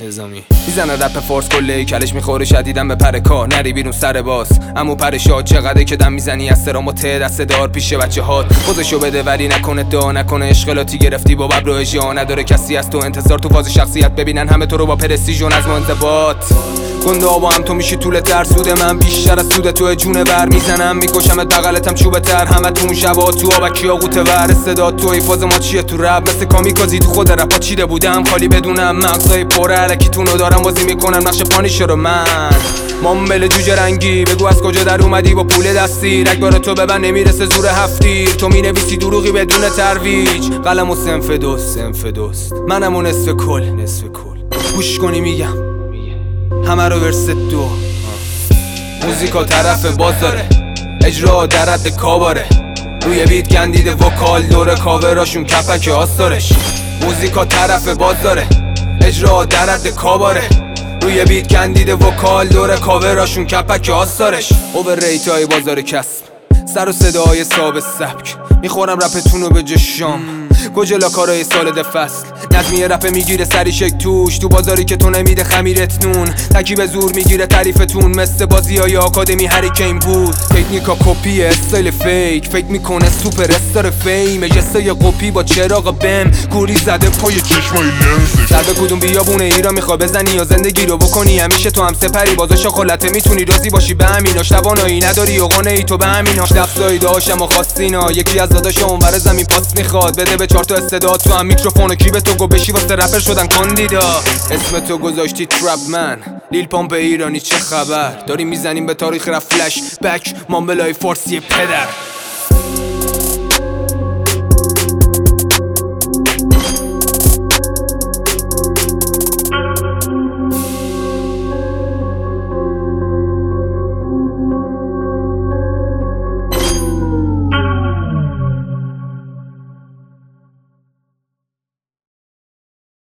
نظامی میزنه رپ فارس کله کلش میخوره شدیدن به پر کار نری بیرون سر باز امو پر شاد چقدر که دم میزنی از سرام و ته دست دار پیش بچه هات خودشو بده ولی نکنه دا نکنه اشغالاتی گرفتی با ببر و اجیا نداره کسی از تو انتظار تو فاز شخصیت ببینن همه تو رو با پرستیژ و نظم و انضباط گنده با هم تو میشی طول ترسود من بیشتر از سود تو جونه بر میزنم میکشمت بغلتم چوبه تر همه تون شبا تو آبکی آقوته ور صدا تو ای فاز ما چیه تو رب مثل کامیکازی تو خود رپا چیده بودم خالی بدونم مغزای پر علکیتونو دارم بازی میکنم نقش پانیشه رو من مامبل جوجه رنگی بگو از کجا در اومدی با پول دستی رگبار تو به من نمیرسه زور هفتیر تو مینویسی دروغی بدون ترویج قلم و سنف دوست منم و نصف کل گوش کنی میگم همه رو ورست دو موزیکا طرف بازاره اجرا در حد کاباره روی بیت گندیده وکال دور کاوراشون کپک آستارش موزیکا طرف بازاره اجرا در حد کاباره روی بیت گندیده وکال دور کاوراشون کپک آستارش اوور ریتای بازار کسب سر و صداهای ثابت سبک میخورم رپتونو به جشام گوجلا کارای سال فصل نظمیه رپ میگیره سری شک توش تو بازاری که تو نمیده خمیرت نون تکی به زور میگیره تعریفتون مثل بازی های آکادمی هریکین بود تکنیکا کپیه استایل فیک میکنه سوپر استار فیم یه قپی با چراغ بم گوری زده پای چشمای لنزش سر به کدوم بیابونه ایران میخوا بزنی یا زندگی رو بکنی همیشه تو هم سپری بازا شاخلته میتونی راضی باشی به همیناش توانایی نداری و قانعی تو به همیناش دفتایی داشتم و خواستینا یکی از داداشا اونور زمین پاس میخواد بده به 4 تا استعداد تو هم میکروفونو کی به تو گو بشی واسه رپر شدن کاندیدا اسم تو گذاشتی ترپ من لیل پامپ ایرانی چه خبر داریم میزنیم به تاریخ رپ فلش بک مامبلای فارسی پدر